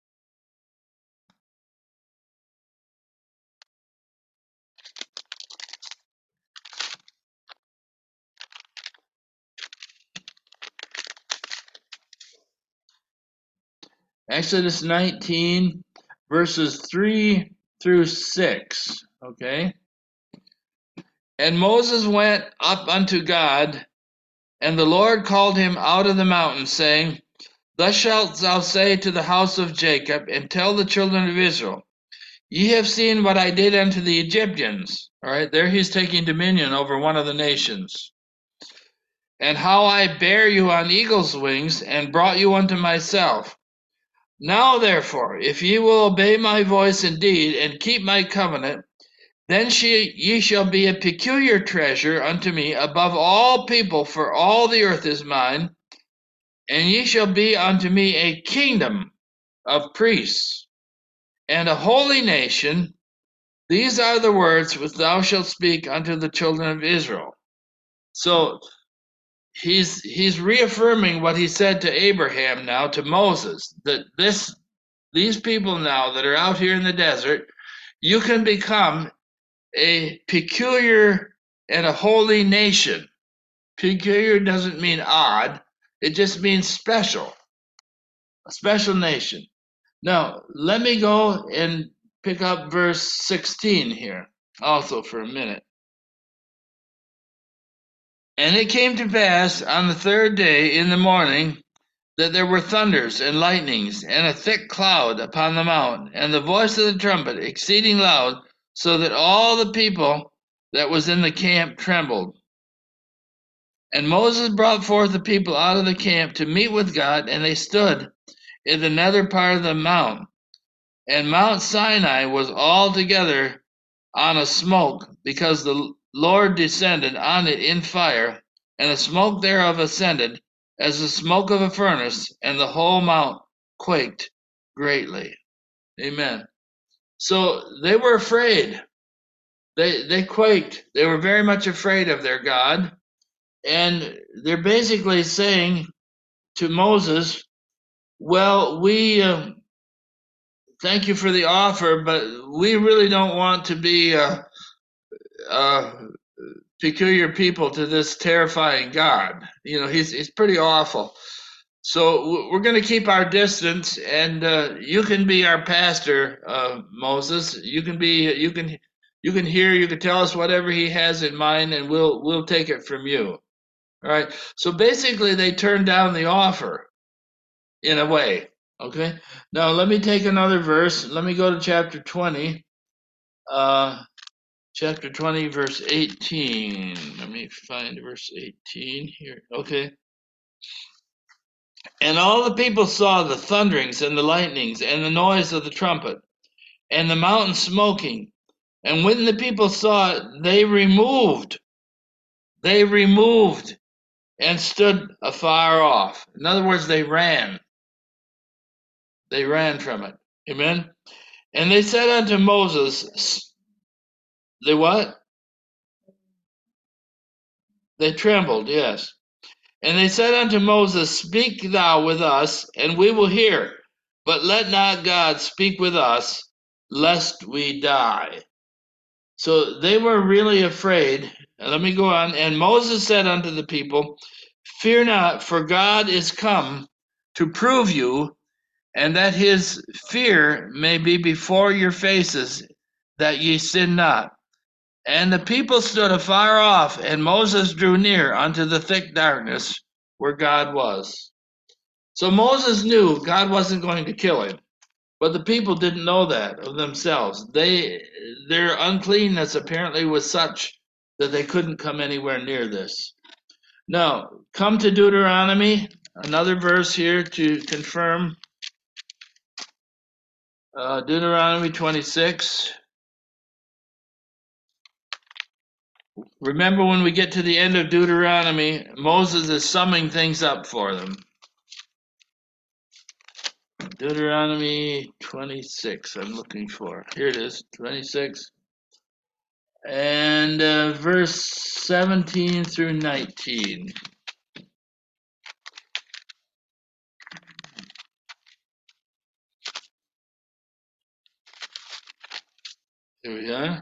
Exodus nineteen, verses three through six. Okay. And Moses went up unto God, and the Lord called him out of the mountain, saying, Thus shalt thou say to the house of Jacob, and tell the children of Israel, Ye have seen what I did unto the Egyptians. All right, there he's taking dominion over one of the nations. And how I bare you on eagle's wings, and brought you unto myself. Now therefore, if ye will obey my voice indeed, and keep my covenant, then she, ye shall be a peculiar treasure unto me above all people, for all the earth is mine, and ye shall be unto me a kingdom of priests, and a holy nation. These are the words which thou shalt speak unto the children of Israel. So he's he's reaffirming what he said to Abraham now, to Moses, that this these people now that are out here in the desert, you can become a peculiar and a holy nation. Peculiar doesn't mean odd, it just means special, a special nation. Now, let me go and pick up verse sixteen here also for a minute. And it came to pass on the third day in the morning that there were thunders and lightnings and a thick cloud upon the mount, and the voice of the trumpet exceeding loud, so that all the people that was in the camp trembled. And Moses brought forth the people out of the camp to meet with God, and they stood in the nether part of the mount. And Mount Sinai was altogether on a smoke, because the Lord descended on it in fire, and the smoke thereof ascended as the smoke of a furnace, and the whole mount quaked greatly. Amen. So they were afraid. They they quaked. They were very much afraid of their God. And they're basically saying to Moses, well, we uh, thank you for the offer, but we really don't want to be uh, uh, peculiar people to this terrifying God. You know, he's he's pretty awful. So we're going to keep our distance, and uh, you can be our pastor, uh, Moses. You can be, you can, you can hear, you can tell us whatever he has in mind, and we'll we'll take it from you. All right. So basically, they turned down the offer, in a way. Okay. Now let me take another verse. Let me go to chapter twenty. Uh, chapter twenty, verse eighteen. Let me find verse eighteen here. Okay. And all the people saw the thunderings and the lightnings and the noise of the trumpet and the mountain smoking. And when the people saw it, they removed. They removed and stood afar off. In other words, they ran. They ran from it. Amen. And they said unto Moses, they what? They trembled, yes. And they said unto Moses, Speak thou with us, and we will hear. But let not God speak with us, lest we die. So they were really afraid. Let me go on. And Moses said unto the people, Fear not, for God is come to prove you, and that his fear may be before your faces, that ye sin not. And the people stood afar off, and Moses drew near unto the thick darkness where God was. So Moses knew God wasn't going to kill him, but the people didn't know that of themselves. They, their uncleanness apparently was such that they couldn't come anywhere near this. Now, come to Deuteronomy, another verse here to confirm. Uh, Deuteronomy twenty-six. Remember, when we get to the end of Deuteronomy, Moses is summing things up for them. Deuteronomy twenty-six, I'm looking for. Here it is, twenty-six. And uh, verse seventeen through nineteen. Here we are.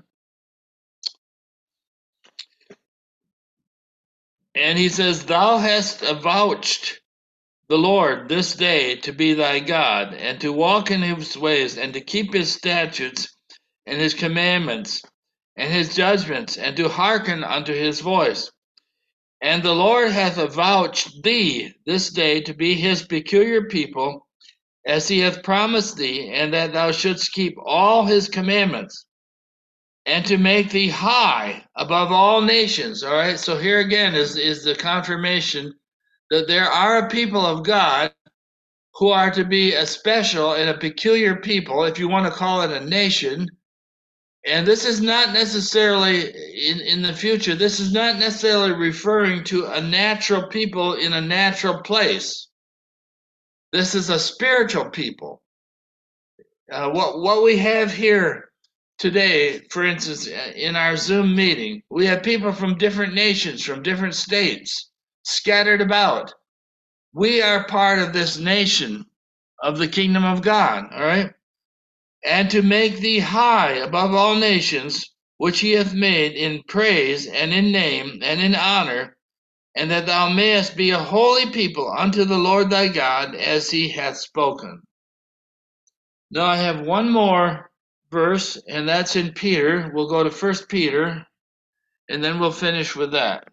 And he says, Thou hast avouched the Lord this day to be thy God, and to walk in his ways, and to keep his statutes and his commandments and his judgments, and to hearken unto his voice. And the Lord hath avouched thee this day to be his peculiar people, as he hath promised thee, and that thou shouldst keep all his commandments, and to make thee high above all nations. All right, so here again is, is the confirmation that there are a people of God who are to be a special and a peculiar people, if you want to call it a nation. And this is not necessarily, in, in the future, this is not necessarily referring to a natural people in a natural place. This is a spiritual people. Uh, what, what we have here today, for instance, in our Zoom meeting, we have people from different nations, from different states, scattered about. We are part of this nation of the kingdom of God, all right? And to make thee high above all nations, which he hath made in praise and in name and in honor, and that thou mayest be a holy people unto the Lord thy God, as he hath spoken. Now I have one more verse, and that's in Peter. We'll go to First Peter, and then we'll finish with that.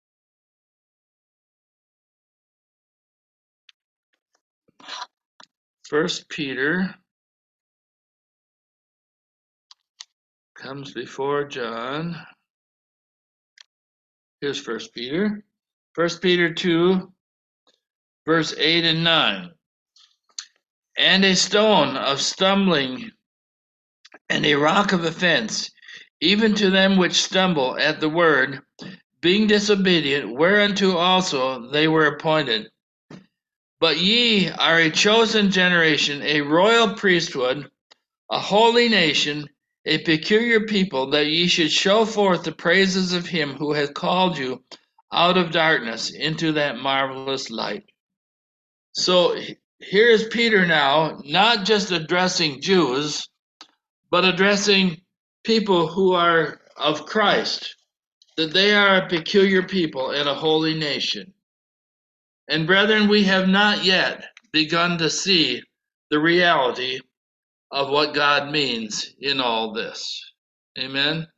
First Peter comes before John. Here's First Peter. First Peter two, verse eight and nine. And a stone of stumbling and a rock of offense, even to them which stumble at the word, being disobedient, whereunto also they were appointed. But ye are a chosen generation, a royal priesthood, a holy nation, a peculiar people, that ye should show forth the praises of him who hath called you out of darkness into that marvelous light. So here is Peter now, not just addressing Jews, but addressing people who are of Christ, that they are a peculiar people and a holy nation. And brethren, we have not yet begun to see the reality of what God means in all this. Amen.